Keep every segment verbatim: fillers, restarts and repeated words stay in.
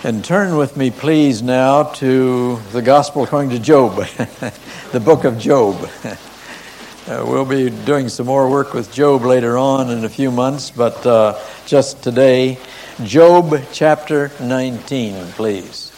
And turn with me, please, now to the Gospel according to Job, the book of Job. Uh, we'll be doing some more work with Job later on in a few months, but uh, just today, Job chapter nineteen, please.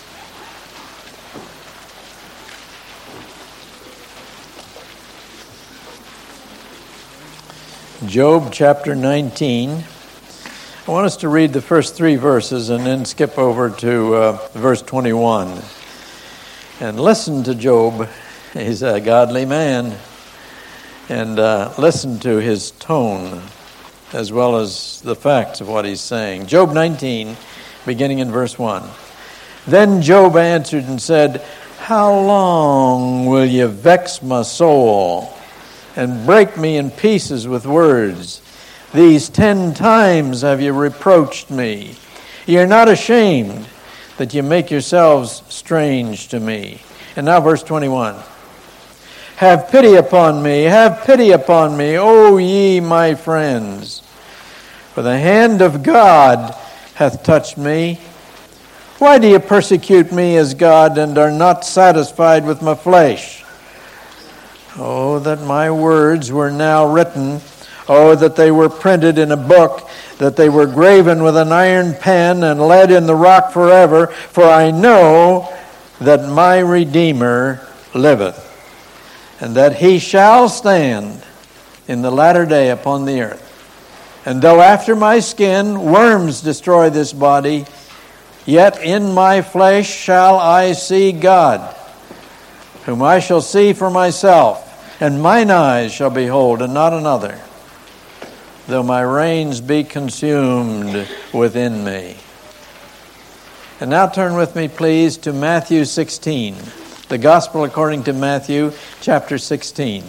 Job chapter nineteen. I want us to read the first three verses and then skip over to uh, verse twenty-one. And listen to Job. He's a godly man. And uh, listen to his tone as well as the facts of what he's saying. Job nineteen, beginning in verse one. Then Job answered and said, "How long will you vex my soul and break me in pieces with words? These ten times have you reproached me. You're not ashamed that you make yourselves strange to me." And now verse twenty-one. "Have pity upon me, have pity upon me, O ye my friends. For the hand of God hath touched me. Why do you persecute me as God and are not satisfied with my flesh? Oh, that my words were now written. Oh, that they were printed in a book, that they were graven with an iron pen and lead in the rock forever. For I know that my Redeemer liveth, and that he shall stand in the latter day upon the earth. And though after my skin worms destroy this body, yet in my flesh shall I see God, whom I shall see for myself, and mine eyes shall behold, and not another, though my reins be consumed within me." And now turn with me, please, to Matthew sixteen. The Gospel according to Matthew, chapter sixteen.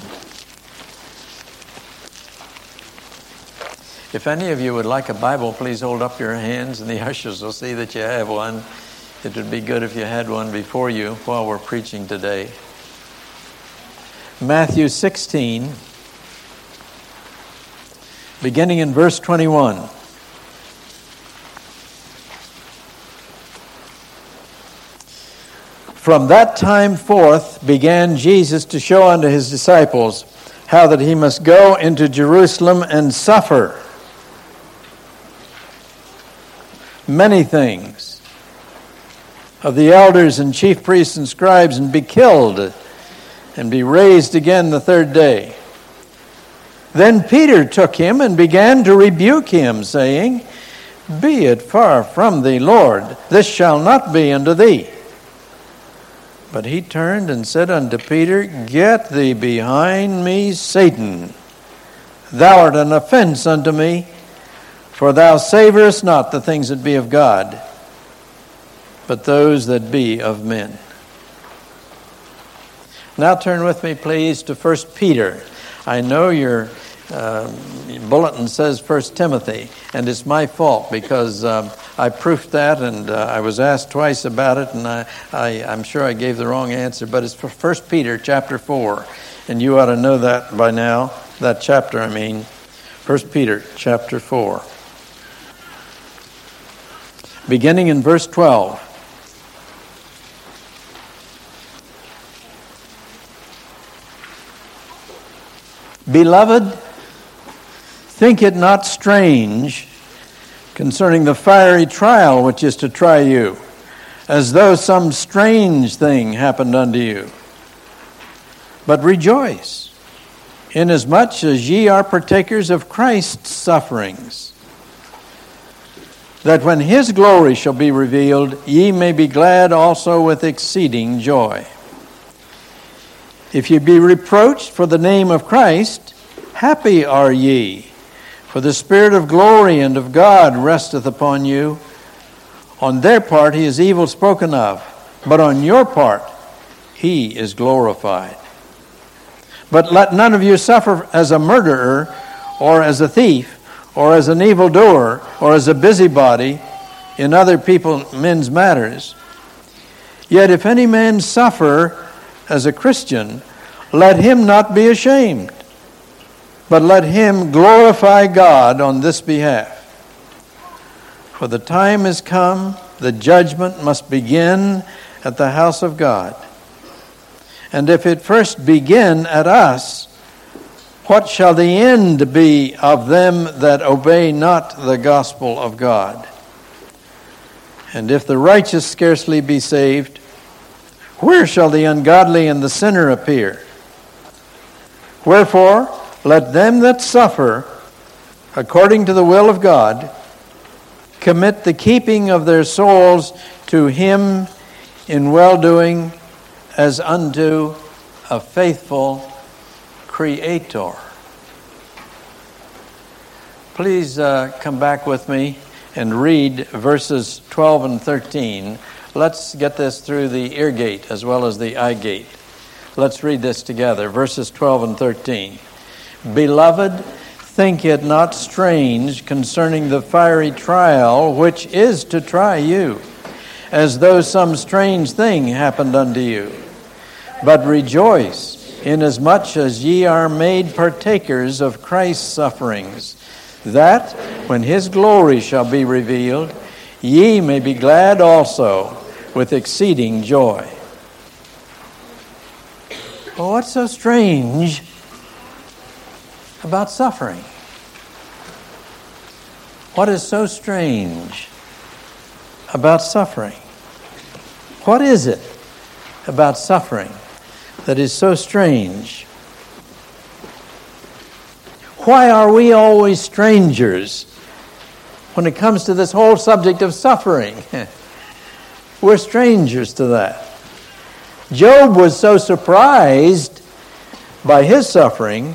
If any of you would like a Bible, please hold up your hands, and the ushers will see that you have one. It would be good if you had one before you while we're preaching today. Matthew sixteen, beginning in verse twenty-one. "From that time forth began Jesus to show unto his disciples how that he must go into Jerusalem and suffer many things of the elders and chief priests and scribes, and be killed, and be raised again the third day. Then Peter took him and began to rebuke him, saying, Be it far from thee, Lord, this shall not be unto thee. But he turned and said unto Peter, Get thee behind me, Satan. Thou art an offense unto me, for thou savorest not the things that be of God, but those that be of men." Now turn with me, please, to First Peter. I know your uh, bulletin says First Timothy, and it's my fault because um, I proofed that, and uh, I was asked twice about it, and I, I, I'm sure I gave the wrong answer, but it's for First Peter chapter four, and you ought to know that by now, that chapter, I mean, First Peter chapter four. Beginning in verse twelve. "Beloved, think it not strange concerning the fiery trial which is to try you, as though some strange thing happened unto you. But rejoice, inasmuch as ye are partakers of Christ's sufferings, that when his glory shall be revealed, ye may be glad also with exceeding joy. If ye be reproached for the name of Christ, happy are ye, for the Spirit of glory and of God resteth upon you. On their part he is evil spoken of, but on your part he is glorified. But let none of you suffer as a murderer, or as a thief, or as an evildoer, or as a busybody in other people men's matters. Yet if any man suffer as a Christian, let him not be ashamed, but let him glorify God on this behalf. For the time is come the judgment must begin at the house of God. And if it first begin at us, what shall the end be of them that obey not the gospel of God? And if the righteous scarcely be saved, where shall the ungodly and the sinner appear? Wherefore, let them that suffer according to the will of God commit the keeping of their souls to Him in well-doing as unto a faithful Creator. Please uh, come back with me and read verses twelve and thirteen. Let's get this through the ear gate as well as the eye gate. Let's read this together, verses twelve and thirteen. Beloved, think it not strange concerning the fiery trial which is to try you, as though some strange thing happened unto you. But rejoice, inasmuch as ye are made partakers of Christ's sufferings, that, when His glory shall be revealed, ye may be glad also with exceeding joy. Well, what's so strange about suffering? What is so strange about suffering? What is it about suffering that is so strange? Why are we always strangers when it comes to this whole subject of suffering? We're strangers to that. Job was so surprised by his suffering,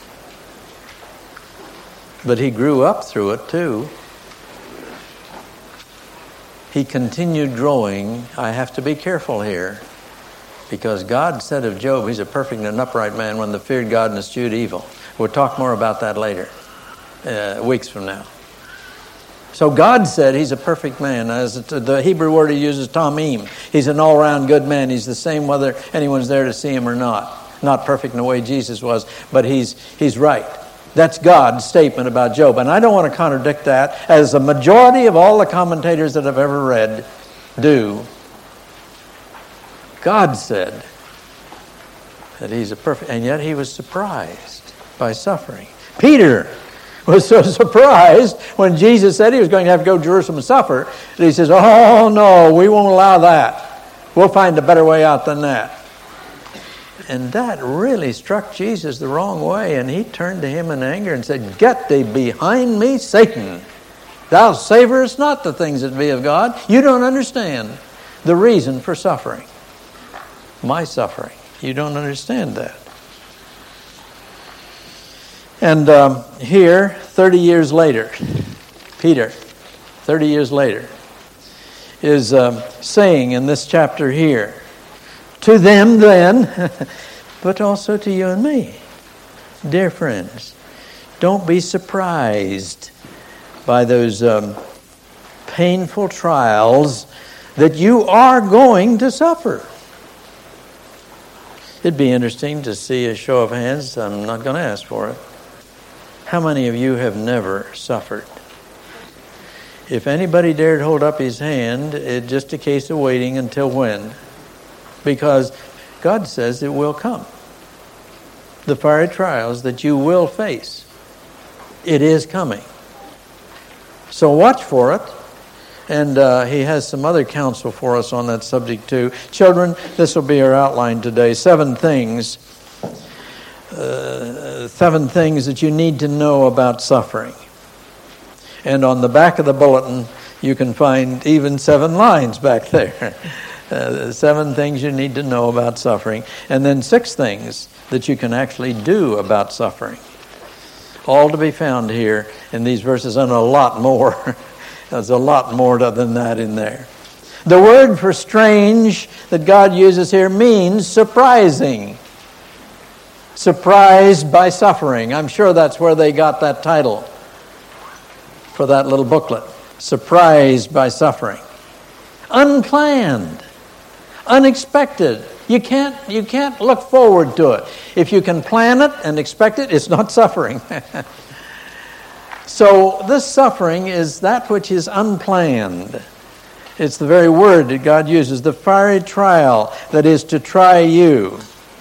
but he grew up through it too. He continued growing. I have to be careful here, because God said of Job, he's a perfect and upright man, one that feared God and eschewed evil. We'll talk more about that later, uh, weeks from now. So God said he's a perfect man. As the Hebrew word he uses, tamim. He's an all-round good man. He's the same whether anyone's there to see him or not. Not perfect in the way Jesus was, but he's he's right. That's God's statement about Job. And I don't want to contradict that, as a majority of all the commentators that I've ever read do. God said that he's a perfect, and yet he was surprised by suffering. Peter was so surprised when Jesus said he was going to have to go to Jerusalem and suffer, that he says, oh no, we won't allow that. We'll find a better way out than that. And that really struck Jesus the wrong way, and he turned to him in anger and said, get thee behind me, Satan. Thou savorest not the things that be of God. You don't understand the reason for suffering. My suffering. You don't understand that. And um, here, thirty years later, Peter, thirty years later, is um, saying in this chapter here, to them then, but also to you and me, dear friends, don't be surprised by those um, painful trials that you are going to suffer. It'd be interesting to see a show of hands. I'm not going to ask for it. How many of you have never suffered? If anybody dared hold up his hand, it's just a case of waiting until when? Because God says it will come. The fiery trials that you will face. It is coming. So watch for it. And uh, he has some other counsel for us on that subject too. Children, this will be our outline today. Seven things. Uh, seven things that you need to know about suffering. And on the back of the bulletin, you can find even seven lines back there. Uh, seven things you need to know about suffering. And then six things that you can actually do about suffering. All to be found here in these verses, and a lot more. There's a lot more than that in there. The word for strange that God uses here means surprising. Surprised by suffering. I'm sure that's where they got that title for that little booklet. Surprised by suffering. Unplanned. Unexpected. You can't, you can't look forward to it. If you can plan it and expect it, it's not suffering. So this suffering is that which is unplanned. It's the very word that God uses, the fiery trial that is to try you.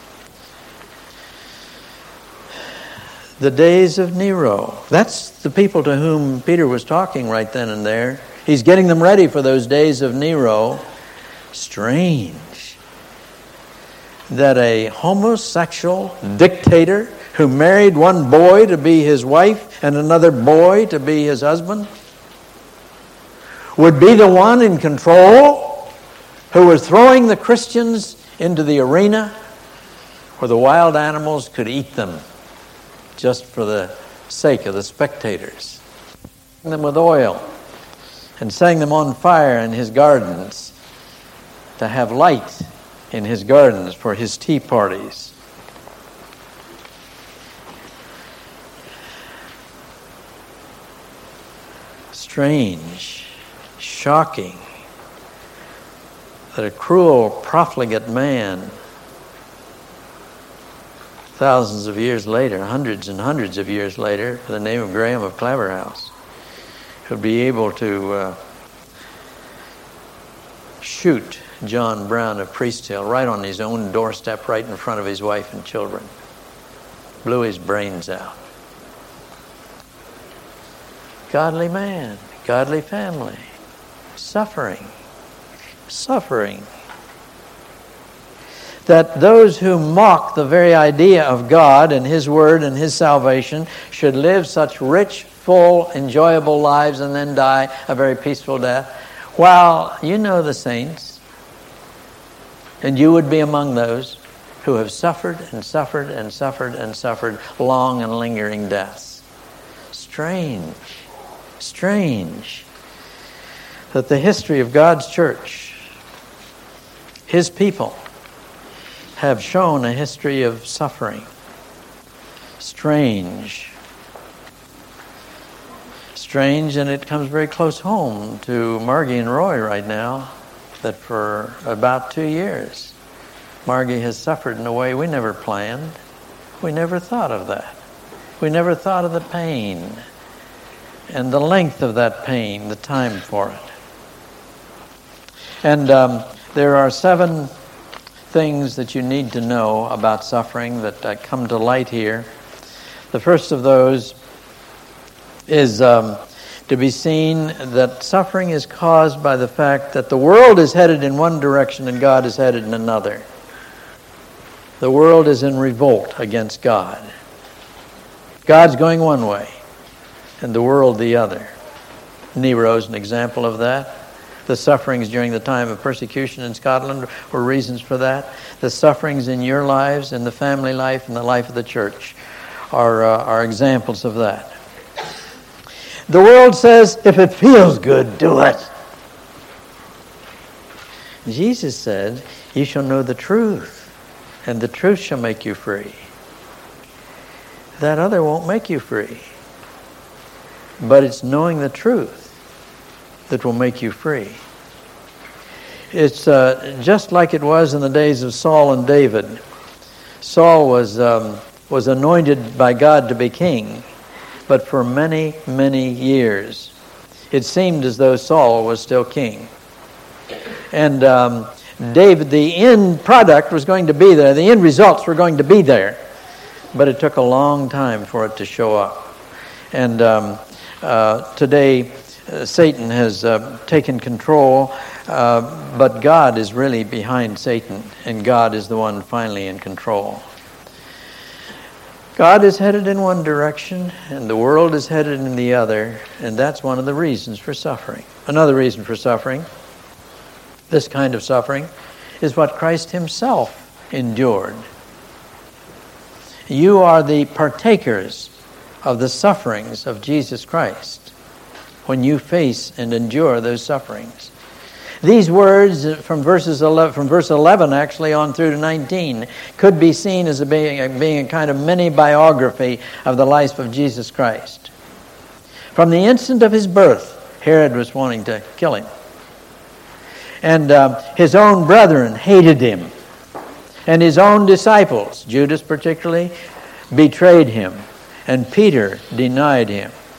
The days of Nero. That's the people to whom Peter was talking right then and there. He's getting them ready for those days of Nero. Strange that a homosexual dictator who married one boy to be his wife and another boy to be his husband would be the one in control, who was throwing the Christians into the arena where the wild animals could eat them just for the sake of the spectators. Setting them with oil and setting them on fire in his gardens to have light in his gardens for his tea parties. Strange, shocking that a cruel, profligate man, thousands of years later, hundreds and hundreds of years later, by the name of Graham of Claverhouse, could be able to uh, shoot John Brown of Priest Hill right on his own doorstep, right in front of his wife and children. Blew his brains out. Godly man, godly family, suffering, suffering. That those who mock the very idea of God and His Word and His salvation should live such rich, full, enjoyable lives and then die a very peaceful death. While you know the saints, and you would be among those who have suffered and suffered and suffered and suffered long and lingering deaths. Strange, strange that the history of God's church, His people, have shown a history of suffering. Strange. Strange, and it comes very close home to Margie and Roy right now, that for about two years, Margie has suffered in a way we never planned. We never thought of that. We never thought of the pain and the length of that pain, the time for it. And um, there are seven things that you need to know about suffering that uh, come to light here. The first of those is um, to be seen that suffering is caused by the fact that the world is headed in one direction and God is headed in another. The world is in revolt against God. God's going one way and the world the other. Nero's an example of that. The sufferings during the time of persecution in Scotland were reasons for that. The sufferings in your lives, in the family life, and the life of the church are, uh, are examples of that. The world says, if it feels good, do it. Jesus said, you shall know the truth, and the truth shall make you free. That other won't make you free. But it's knowing the truth that will make you free. It's uh, just like it was in the days of Saul and David. Saul was um, was anointed by God to be king, but for many, many years, it seemed as though Saul was still king. And um, David, the end product was going to be there. The end results were going to be there. But it took a long time for it to show up. And um, uh, today, uh, Satan has uh, taken control, uh, but God is really behind Satan, and God is the one finally in control. God is headed in one direction, and the world is headed in the other, and that's one of the reasons for suffering. Another reason for suffering, this kind of suffering, is what Christ himself endured. You are the partakers of the sufferings of Jesus Christ when you face and endure those sufferings. These words from verses eleven, from verse eleven actually on through to nineteen could be seen as a being, being a kind of mini biography of the life of Jesus Christ. From the instant of his birth, Herod was wanting to kill him. And uh, his own brethren hated him. And his own disciples, Judas particularly, betrayed him. And Peter denied him.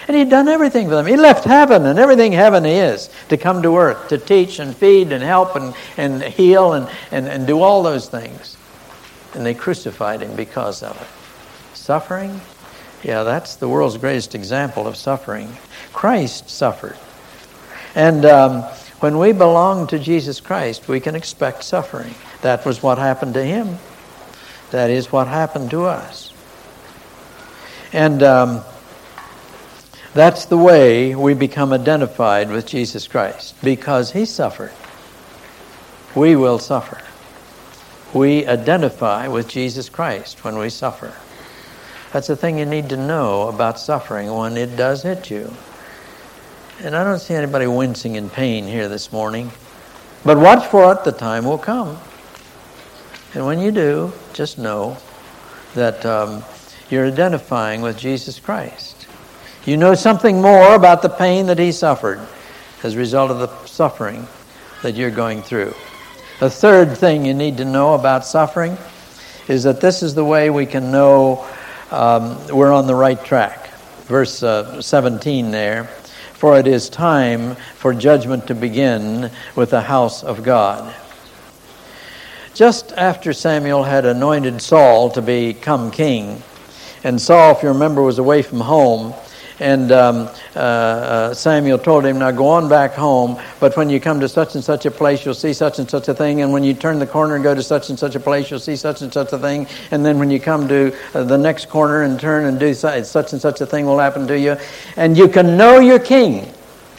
And he'd done everything for them. He left heaven and everything heaven is to come to earth, to teach and feed and help and, and heal and, and, and do all those things. And they crucified him because of it. Suffering? Yeah, that's the world's greatest example of suffering. Christ suffered. And um, when we belong to Jesus Christ, we can expect suffering. That was what happened to him. That is what happened to us. And um, that's the way we become identified with Jesus Christ. Because he suffered, we will suffer. We identify with Jesus Christ when we suffer. That's the thing you need to know about suffering when it does hit you. And I don't see anybody wincing in pain here this morning. But watch for it, the time will come. And when you do, just know that um, you're identifying with Jesus Christ. You know something more about the pain that he suffered as a result of the suffering that you're going through. The third thing you need to know about suffering is that this is the way we can know um, we're on the right track. Verse uh, seventeen there, for it is time for judgment to begin with the house of God. Just after Samuel had anointed Saul to become king, and Saul, if you remember, was away from home, and um, uh, uh, Samuel told him, now go on back home, but when you come to such and such a place, you'll see such and such a thing, and when you turn the corner and go to such and such a place, you'll see such and such a thing, and then when you come to uh, the next corner and turn and do such, such and such a thing will happen to you, and you can know your king.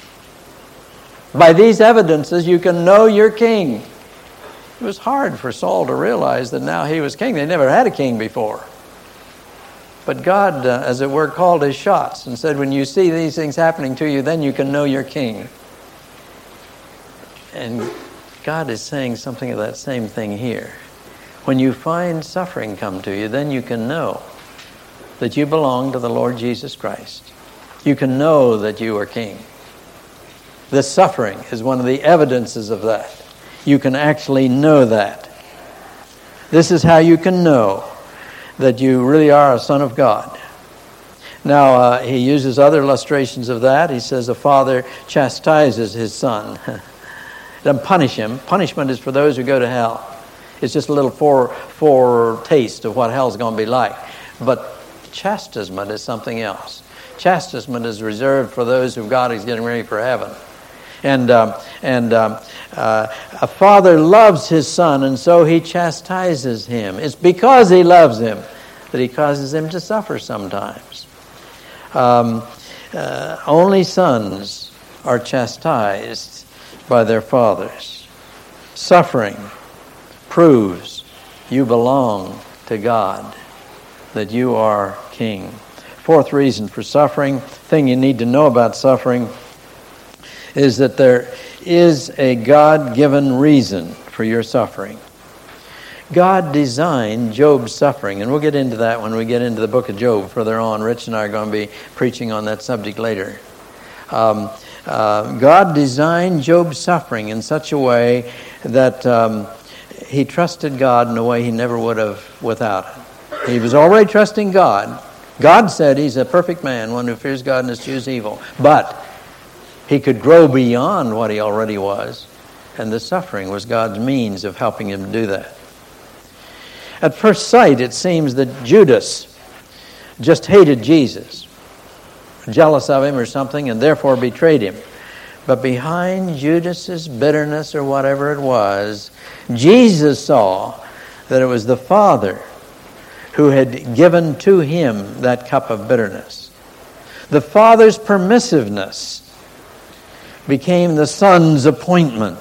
By these evidences, you can know your king. It was hard for Saul to realize that now he was king. They never had a king before. But God, uh, as it were, called his shots and said, when you see these things happening to you, then you can know your king. And God is saying something of that same thing here. When you find suffering come to you, then you can know that you belong to the Lord Jesus Christ. You can know that you are king. This suffering is one of the evidences of that. You can actually know that. This is how you can know that you really are a son of God. Now, uh, he uses other illustrations of that. He says a father chastises his son. Doesn't punish him. Punishment is for those who go to hell. It's just a little fore, foretaste of what hell's going to be like. But chastisement is something else. Chastisement is reserved for those who God is getting ready for heaven. And um, and um, uh, a father loves his son, and so he chastises him. It's because he loves him that he causes him to suffer sometimes. Um, uh, only sons are chastised by their fathers. Suffering proves you belong to God, that you are king. Fourth reason for suffering, thing you need to know about suffering, is that there is a God-given reason for your suffering. God designed Job's suffering, and we'll get into that when we get into the book of Job further on. Rich and I are going to be preaching on that subject later. Um, uh, God designed Job's suffering in such a way that um, he trusted God in a way he never would have without it. He was already trusting God. God said he's a perfect man, one who fears God and eschews evil. But he could grow beyond what he already was, and the suffering was God's means of helping him to do that. At first sight, it seems that Judas just hated Jesus, jealous of him or something, and therefore betrayed him. But behind Judas's bitterness or whatever it was, Jesus saw that it was the Father who had given to him that cup of bitterness. The Father's permissiveness became the Son's appointment.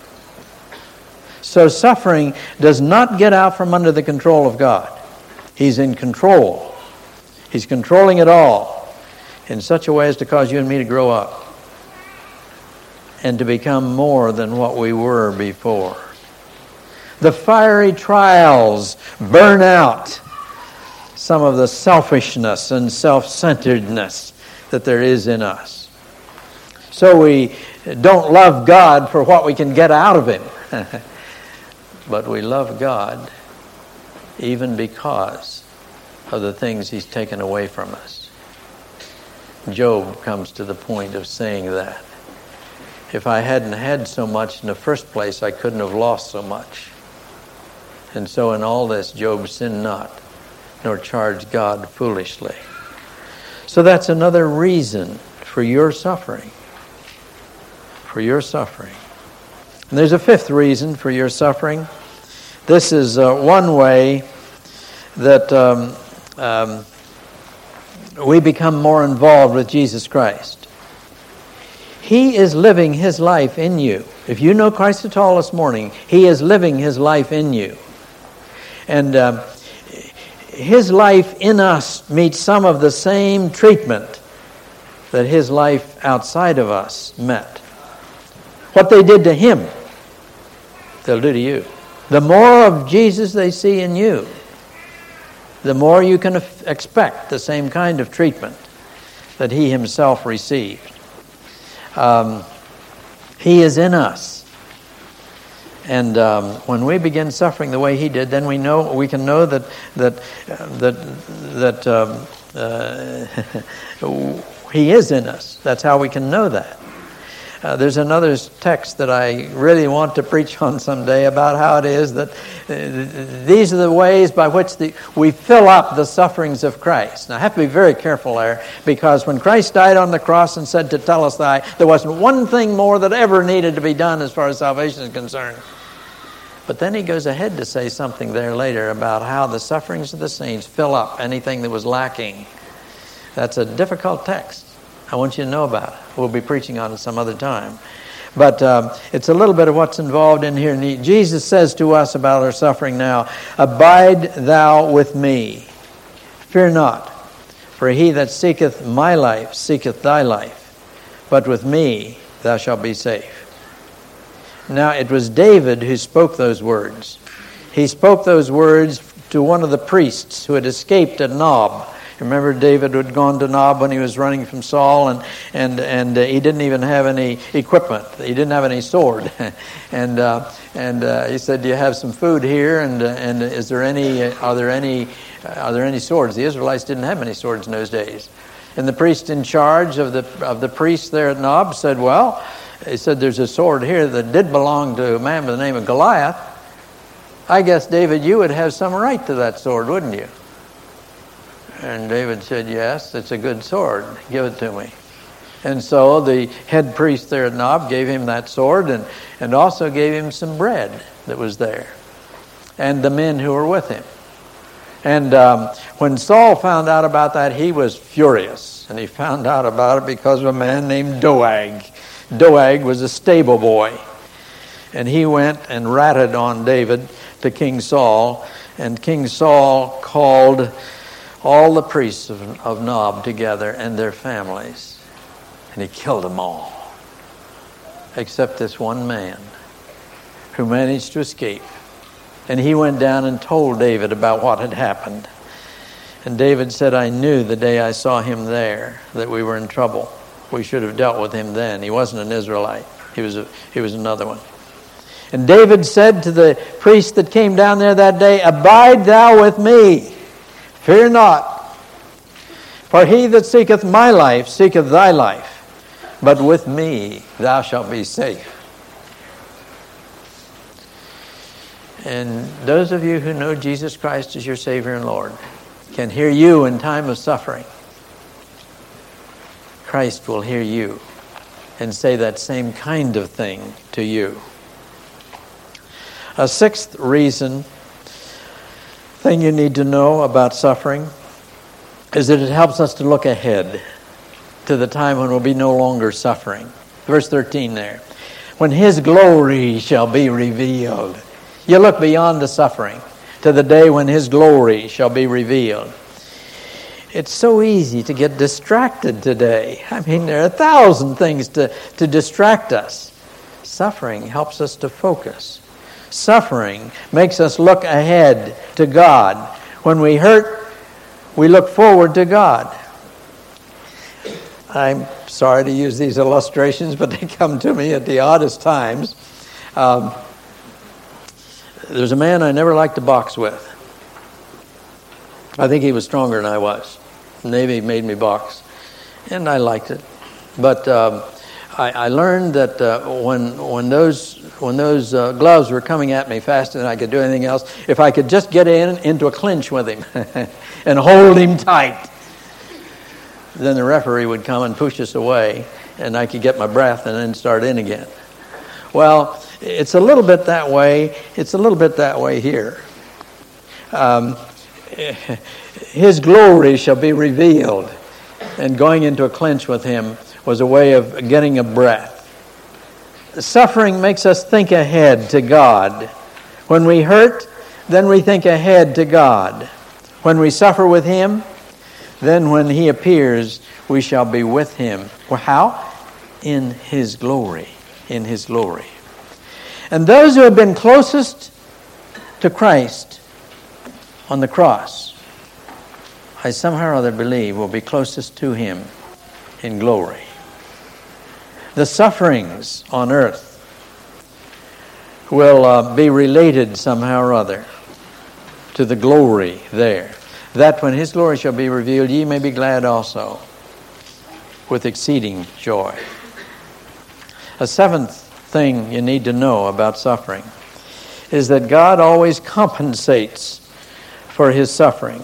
So suffering does not get out from under the control of God. He's in control. He's controlling it all in such a way as to cause you and me to grow up and to become more than what we were before. The fiery trials burn out some of the selfishness and self-centeredness that there is in us. So we don't love God for what we can get out of him. But we love God even because of the things he's taken away from us. Job comes to the point of saying that. If I hadn't had so much in the first place, I couldn't have lost so much. And so in all this, Job sinned not, nor charged God foolishly. So that's another reason for your suffering. For your suffering. And there's a fifth reason for your suffering. This is uh, one way that um, um, we become more involved with Jesus Christ. He is living His life in you. If you know Christ at all this morning, He is living His life in you. And um, His life in us meets some of the same treatment that His life outside of us met. What they did to Him, they'll do to you. The more of Jesus they see in you, the more you can expect the same kind of treatment that He Himself received. Um, he is in us. And um, when we begin suffering the way He did, then we know we can know that that uh, that that um, uh, He is in us. That's how we can know that. Uh, there's another text that I really want to preach on someday about how it is that uh, these are the ways by which the, we fill up the sufferings of Christ. Now, I have to be very careful there, because when Christ died on the cross and said to Telestai, there wasn't one thing more that ever needed to be done as far as salvation is concerned. But then He goes ahead to say something there later about how the sufferings of the saints fill up anything that was lacking. That's a difficult text. I want you to know about it. We'll be preaching on it some other time. But um, it's a little bit of what's involved in here. Jesus says to us about our suffering now, "Abide thou with me. Fear not, for he that seeketh my life seeketh thy life. But with me thou shalt be safe." Now it was David who spoke those words. He spoke those words to one of the priests who had escaped at Nob. Remember, David had gone to Nob when he was running from Saul, and and and uh, he didn't even have any equipment. He didn't have any sword, and uh, and uh, he said, "Do you have some food here? And uh, and is there any? Are there any? Are there any swords?" The Israelites didn't have any swords in those days, and the priest in charge of the of the priests there at Nob said, "Well," he said, "there's a sword here that did belong to a man by the name of Goliath. I guess, David, you would have some right to that sword, wouldn't you?" And David said, "Yes, it's a good sword. Give it to me." And so the head priest there at Nob gave him that sword, and, and also gave him some bread that was there, and the men who were with him. And um, when Saul found out about that, he was furious. And he found out about it because of a man named Doeg. Doeg was a stable boy. And he went and ratted on David to King Saul. And King Saul called all the priests of, of Nob together and their families. And he killed them all, except this one man who managed to escape. And he went down and told David about what had happened. And David said, "I knew the day I saw him there that we were in trouble. We should have dealt with him then." He wasn't an Israelite. He was a, he was another one. And David said to the priest that came down there that day, "Abide thou with me. Fear not, for he that seeketh my life seeketh thy life, but with me thou shalt be safe." And those of you who know Jesus Christ as your Savior and Lord can hear you in time of suffering. Christ will hear you and say that same kind of thing to you. A sixth reason, thing you need to know about suffering, is that it helps us to look ahead to the time when we'll be no longer suffering. Verse thirteen there. When His glory shall be revealed. You look beyond the suffering to the day when His glory shall be revealed. It's so easy to get distracted today. I mean, there are a thousand things to, to distract us. Suffering helps us to focus. Suffering makes us look ahead to God. When we hurt, we look forward to God. I'm sorry to use these illustrations, but they come to me at the oddest times. Um, there's a man I never liked to box with. I think he was stronger than I was. The Navy made me box. and I liked it. But um, I, I learned that uh, when when those when those uh, gloves were coming at me faster than I could do anything else, if I could just get in into a clinch with him and hold him tight, then the referee would come and push us away, and I could get my breath and then start in again. Well, it's a little bit that way. It's a little bit that way here. Um, his glory shall be revealed, and going into a clinch with him was a way of getting a breath. Suffering makes us think ahead to God. When we hurt, then we think ahead to God. When we suffer with him, then when he appears, we shall be with him. Well, how? In his glory. In his glory. And those who have been closest to Christ on the cross, I somehow or other believe will be closest to him in glory. The sufferings on earth will uh, be related somehow or other to the glory there. That when his glory shall be revealed, ye may be glad also with exceeding joy. A seventh thing you need to know about suffering is that God always compensates for his suffering.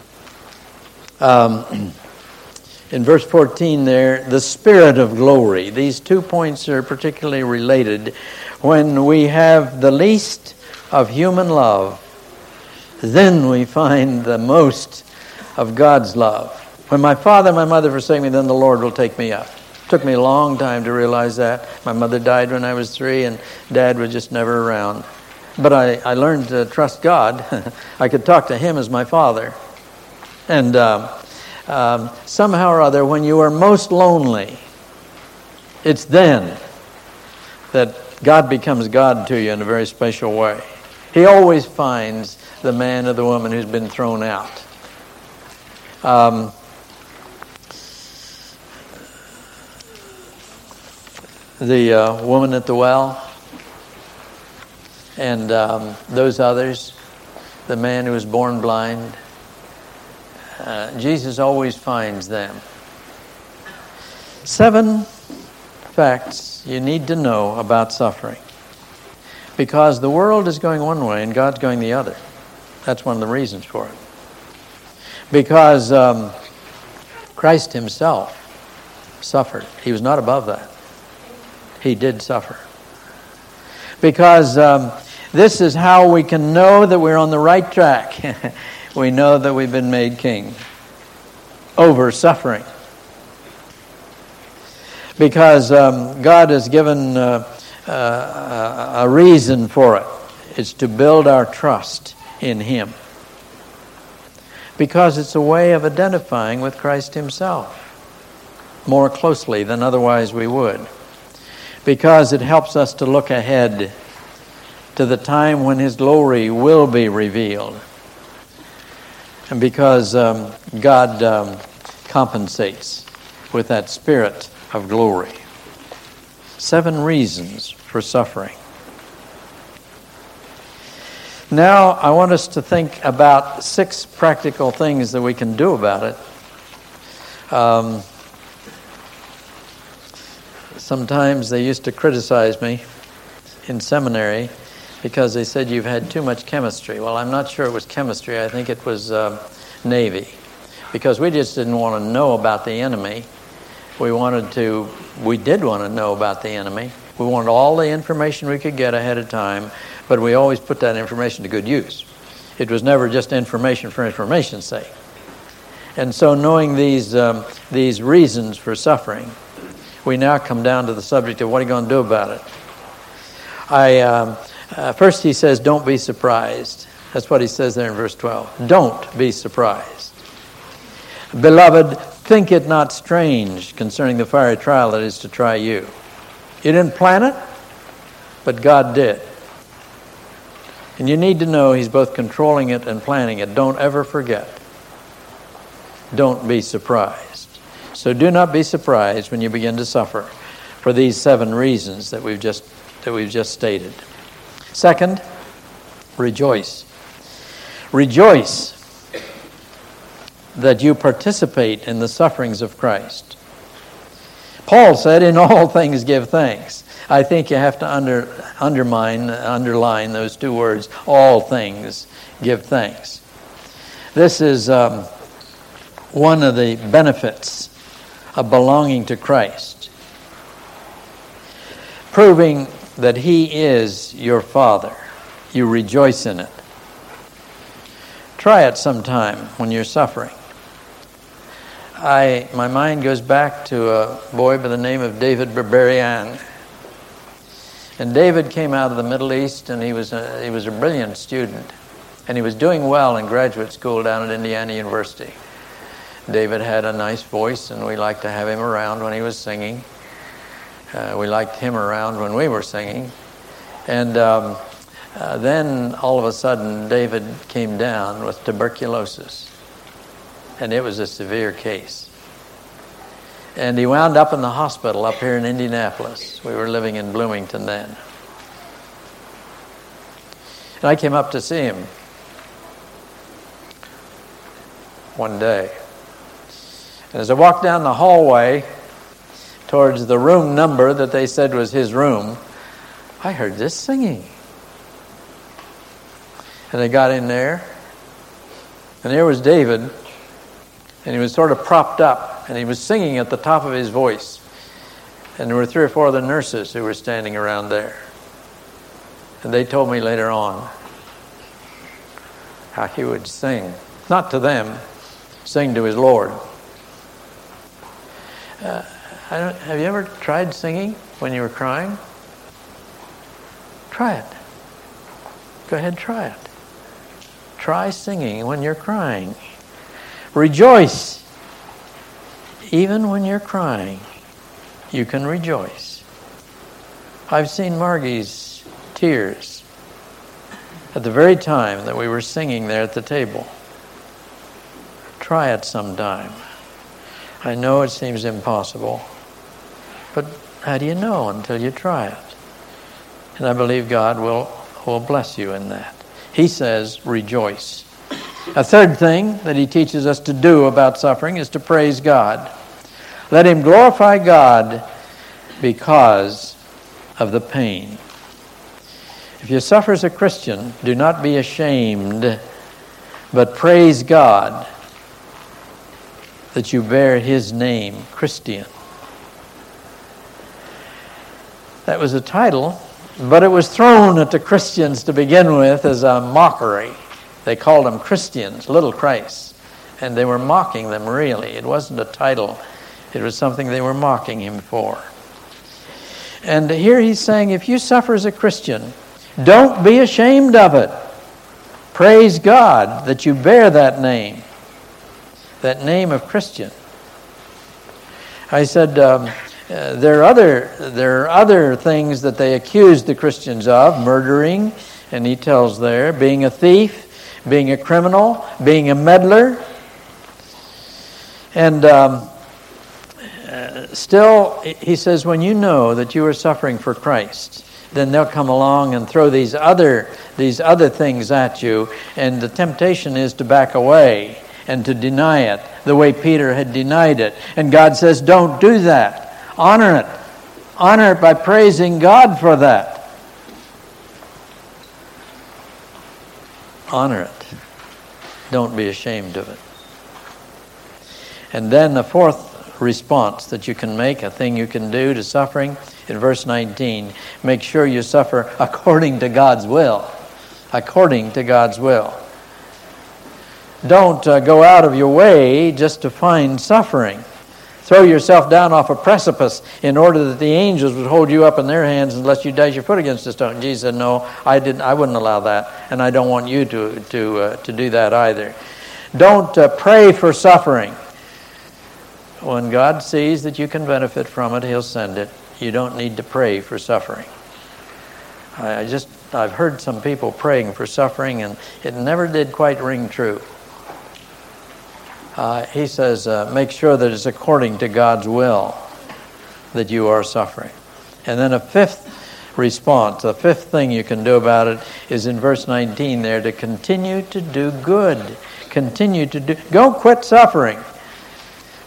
Um, in verse fourteen there, the Spirit of glory. These two points are particularly related. When we have the least of human love, then we find the most of God's love. When my father and my mother forsake me, then the Lord will take me up. It took me a long time to realize that. My mother died when I was three, and Dad was just never around. But I, I learned to trust God. I could talk to him as my father. And um, um, somehow or other, when you are most lonely, it's then that God becomes God to you in a very special way. He always finds the man or the woman who's been thrown out. Um, the uh, woman at the well, and um, those others, the man who was born blind, uh, Jesus always finds them. Seven facts you need to know about suffering. Because the world is going one way and God's going the other. That's one of the reasons for it. Because um, Christ himself suffered. He was not above that. He did suffer. Because um, this is how we can know that we're on the right track. We know that we've been made king over suffering. Because um, God has given uh, uh, a reason for it. It's to build our trust in him. Because it's a way of identifying with Christ himself more closely than otherwise we would. Because it helps us to look ahead to the time when his glory will be revealed. And because um, God um, compensates with that Spirit of glory. Seven reasons for suffering. Now, I want us to think about six practical things that we can do about it. Um, sometimes they used to criticize me in seminary because they said you've had too much chemistry. Well, I'm not sure it was chemistry. I think it was uh, Navy. Because we just didn't want to know about the enemy. We wanted to, we did want to know about the enemy. We wanted all the information we could get ahead of time, but we always put that information to good use. It was never just information for information's sake. And so knowing these um, these reasons for suffering, we now come down to the subject of what are you going to do about it? I um, uh, first he says, don't be surprised. That's what he says there in verse twelve. Don't be surprised. Beloved, think it not strange concerning the fiery trial that is to try you. You didn't plan it, but God did. And you need to know he's both controlling it and planning it. Don't ever forget. Don't be surprised. So do not be surprised when you begin to suffer for these seven reasons that we've just that we've just stated. Second, rejoice. Rejoice that you participate in the sufferings of Christ. Paul said, in all things give thanks. I think you have to under, undermine, underline those two words, all things give thanks. This is um, one of the benefits of belonging to Christ, proving that He is your Father. You rejoice in it. Try it sometime when you're suffering. I, my mind goes back to a boy by the name of David Berberian. And David came out of the Middle East, and he was a, he was a brilliant student. And he was doing well in graduate school down at Indiana University. David had a nice voice, and we liked to have him around when he was singing. Uh, we liked him around when we were singing. And um, uh, then, all of a sudden, David came down with tuberculosis. And it was a severe case. And he wound up in the hospital up here in Indianapolis. We were living in Bloomington then. And I came up to see him one day. And as I walked down the hallway towards the room number that they said was his room, I heard this singing. And I got in there, and there was David, and he was sort of propped up, and he was singing at the top of his voice. And there were three or four other nurses who were standing around there. And they told me later on how he would sing, not to them, sing to his Lord. Uh, I don't, have you ever tried singing when you were crying? Try it. Go ahead, try it. Try singing when you're crying. Rejoice. Even when you're crying, you can rejoice. I've seen Margie's tears at the very time that we were singing there at the table. Try it sometime. I know it seems impossible, but how do you know until you try it? And I believe God will, will bless you in that. He says, rejoice. A third thing that he teaches us to do about suffering is to praise God. Let him glorify God because of the pain. If you suffer as a Christian, do not be ashamed, but praise God that you bear his name, Christian. That was a title, but it was thrown at the Christians to begin with as a mockery. They called them Christians, little Christs, and they were mocking them really. It wasn't a title. It was something they were mocking him for. And here he's saying, if you suffer as a Christian, don't be ashamed of it. Praise God that you bear that name, that name of Christian. I said, um, uh, there are other there are other things that they accused the Christians of, murdering, and he tells there, being a thief, being a criminal, being a meddler. And um, uh, still, he says, when you know that you are suffering for Christ, then they'll come along and throw these other these other things at you, and the temptation is to back away and to deny it the way Peter had denied it. And God says, don't do that. Honor it. Honor it by praising God for that. Honor it. Don't be ashamed of it. And then the fourth response that you can make, a thing you can do to suffering, in verse nineteen, make sure you suffer according to God's will. According to God's will. Don't uh, go out of your way just to find suffering. Throw yourself down off a precipice in order that the angels would hold you up in their hands unless you dash your foot against a stone. Jesus said, no, I didn't. I wouldn't allow that, and I don't want you to to uh, to do that either. Don't uh, pray for suffering. When God sees that you can benefit from it, he'll send it. You don't need to pray for suffering. I, I just I've heard some people praying for suffering, and it never did quite ring true. Uh, he says, uh, make sure that it's according to God's will that you are suffering. And then a fifth response, the fifth thing you can do about it is in verse nineteen there, to continue to do good. Continue to do, don't quit suffering.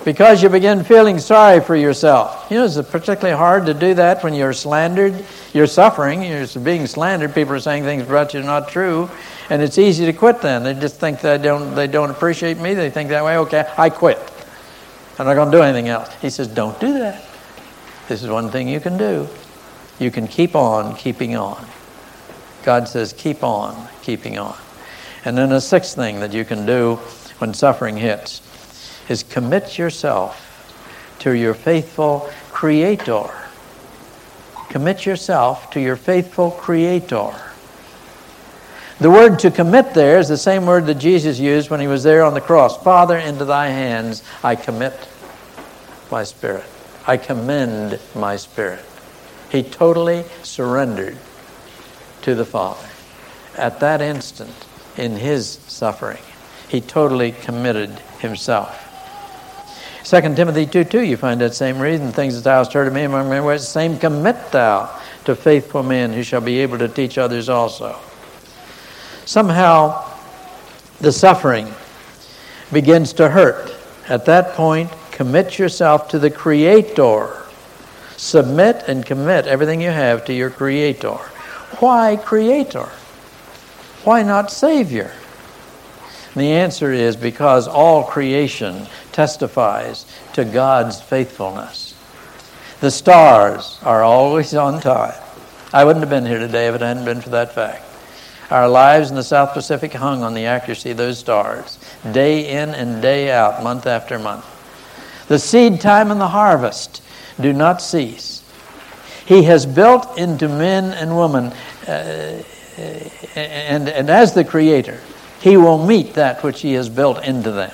Because you begin feeling sorry for yourself. You know, it's particularly hard to do that when you're slandered. You're suffering. You're being slandered. People are saying things about you not true. And it's easy to quit then. They just think they don't, they don't appreciate me. They think that way. Okay, I quit. I'm not going to do anything else. He says, don't do that. This is one thing you can do. You can keep on keeping on. God says, keep on keeping on. And then a sixth thing that you can do when suffering hits is commit yourself to your faithful Creator. Commit yourself to your faithful Creator. The word to commit there is the same word that Jesus used when he was there on the cross. Father, into thy hands I commit my spirit. I commend my spirit. He totally surrendered to the Father. At that instant, in his suffering, he totally committed himself. Second Timothy two two, you find that same reason. Things that thou hast heard of me among many ways, same commit thou to faithful men who shall be able to teach others also. Somehow, the suffering begins to hurt. At that point, commit yourself to the Creator. Submit and commit everything you have to your Creator. Why Creator? Why not Savior? And the answer is because all creation testifies to God's faithfulness. The stars are always on time. I wouldn't have been here today if it hadn't been for that fact. Our lives in the South Pacific hung on the accuracy of those stars, day in and day out, month after month. The seed time and the harvest do not cease. He has built into men and women, uh, and, and as the Creator, He will meet that which He has built into them.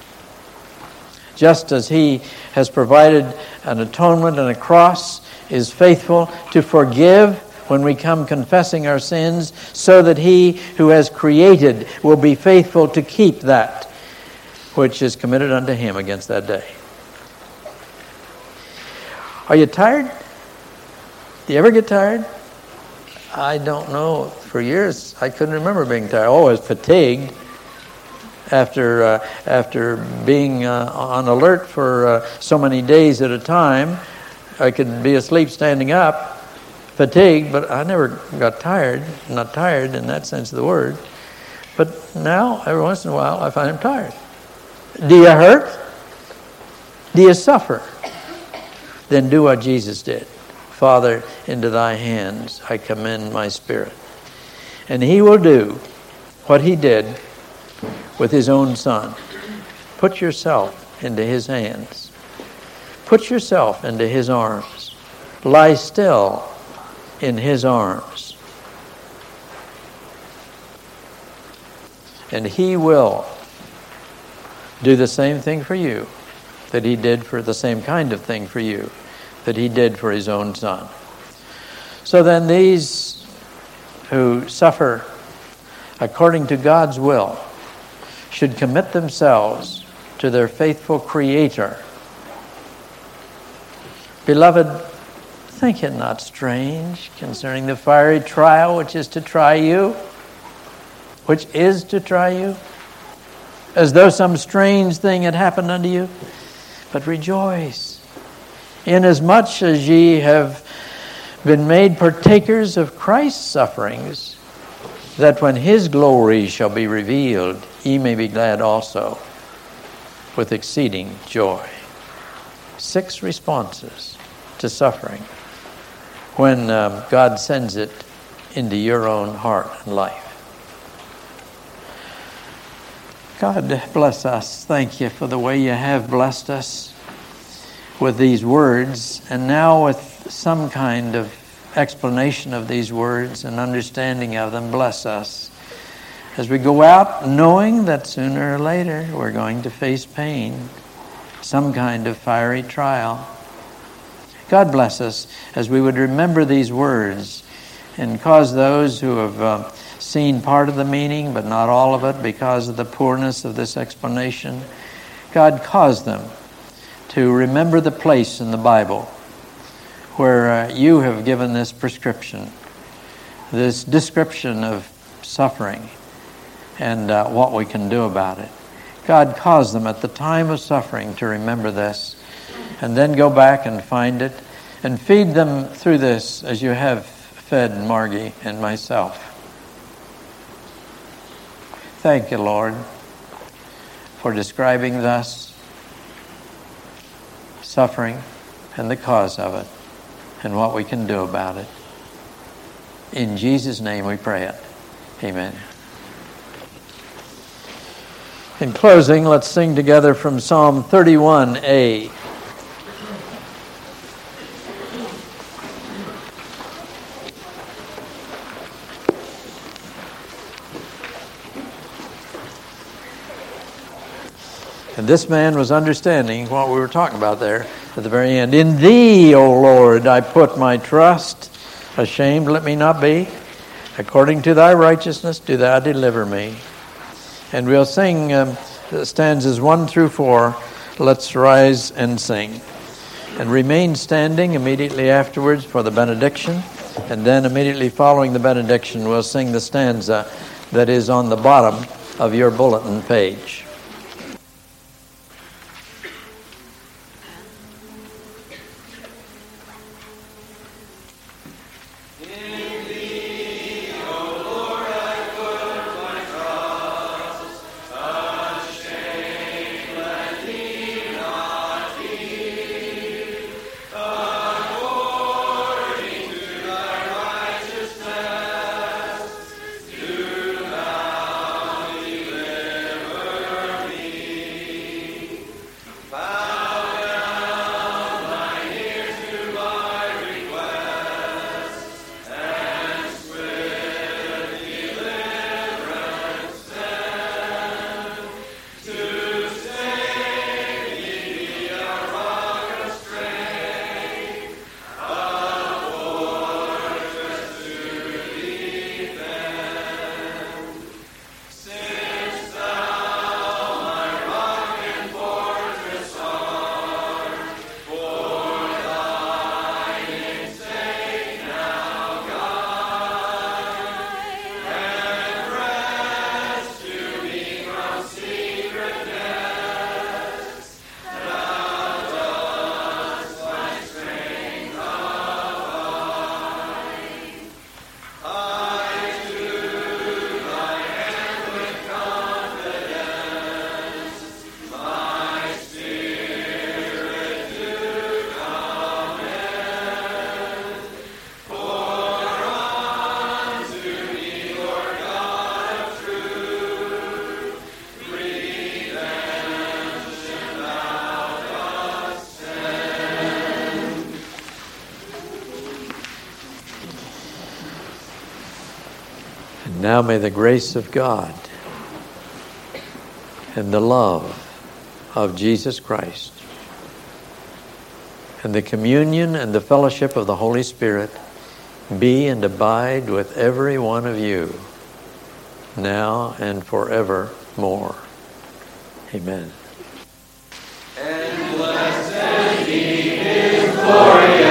Just as He has provided an atonement and a cross, is faithful to forgive when we come confessing our sins, so that He who has created will be faithful to keep that which is committed unto Him against that day. Are you tired? Do you ever get tired? I don't know. For years, I couldn't remember being tired. Always fatigued after uh, after being uh, on alert for uh, so many days at a time. I could be asleep standing up, fatigued, but I never got tired. Not tired in that sense of the word. But now, every once in a while, I find I'm tired. Do you hurt? Do you suffer? Then do what Jesus did. Father, into thy hands I commend my spirit. And He will do what He did with His own Son. Put yourself into His hands. Put yourself into His arms. Lie still in His arms. And He will do the same thing for you that He did for the same kind of thing for you that He did for His own Son. So then these who suffer according to God's will should commit themselves to their faithful Creator. Beloved, think it not strange concerning the fiery trial which is to try you, which is to try you, as though some strange thing had happened unto you. But rejoice, inasmuch as ye have been made partakers of Christ's sufferings, that when His glory shall be revealed, ye may be glad also with exceeding joy. Six responses to suffering when um, God sends it into your own heart and life. God bless us. Thank you for the way you have blessed us with these words, and now with some kind of explanation of these words and understanding of them. Bless us as we go out knowing that sooner or later we're going to face pain, some kind of fiery trial. God bless us as we would remember these words and cause those who have uh, seen part of the meaning but not all of it because of the poorness of this explanation, God, cause them to remember the place in the Bible where uh, you have given this prescription, this description of suffering and uh, what we can do about it. God, cause them at the time of suffering to remember this, and then go back and find it, and feed them through this as you have fed Margie and myself. Thank you, Lord, for describing thus suffering and the cause of it and what we can do about it. In Jesus' name we pray it. Amen. In closing, let's sing together from Psalm thirty-one A. And this man was understanding what we were talking about there at the very end. In thee, O Lord, I put my trust. Ashamed let me not be. According to thy righteousness do thou deliver me. And we'll sing um, stanzas one through four. Let's rise and sing. And remain standing immediately afterwards for the benediction. And then immediately following the benediction, we'll sing the stanza that is on the bottom of your bulletin page. Now may the grace of God and the love of Jesus Christ and the communion and the fellowship of the Holy Spirit be and abide with every one of you now and forevermore. Amen. And blessed be His glorious